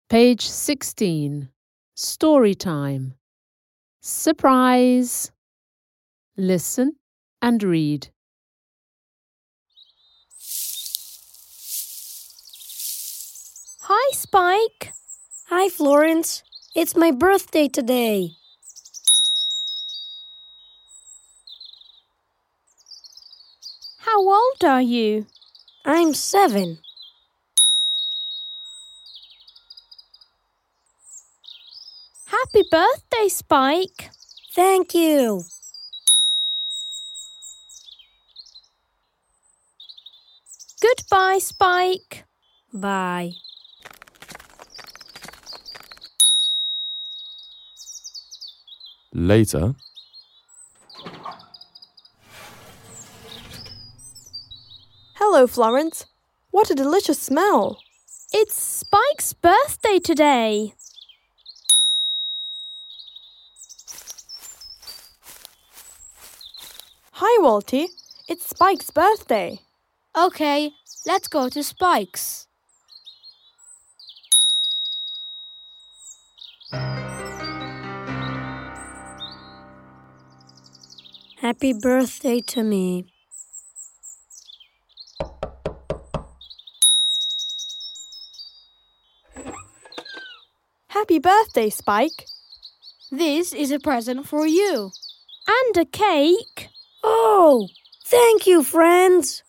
Page 16. Story time. Surprise. Listen and read. Hi, Spike. Hi, Florence. It's my birthday today. How old are you? I'm 7. Happy birthday, Spike. Thank you. Goodbye, Spike. Bye. Later. Hello, Florence. What a delicious smell. It's Spike's birthday today. Hi, Walty. It's Spike's birthday. Okay, let's go to Spike's. Happy birthday to me. Happy birthday, Spike. This is a present for you. And a cake. Oh, thank you, friends.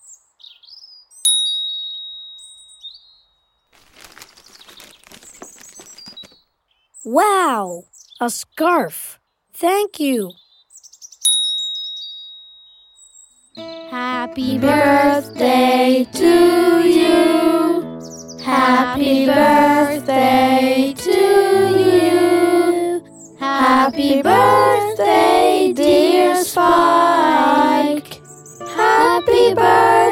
Wow, a scarf. Thank you. Happy birthday to you. Happy birthday to you. Happy birthday, dear Spike. Happy birthday.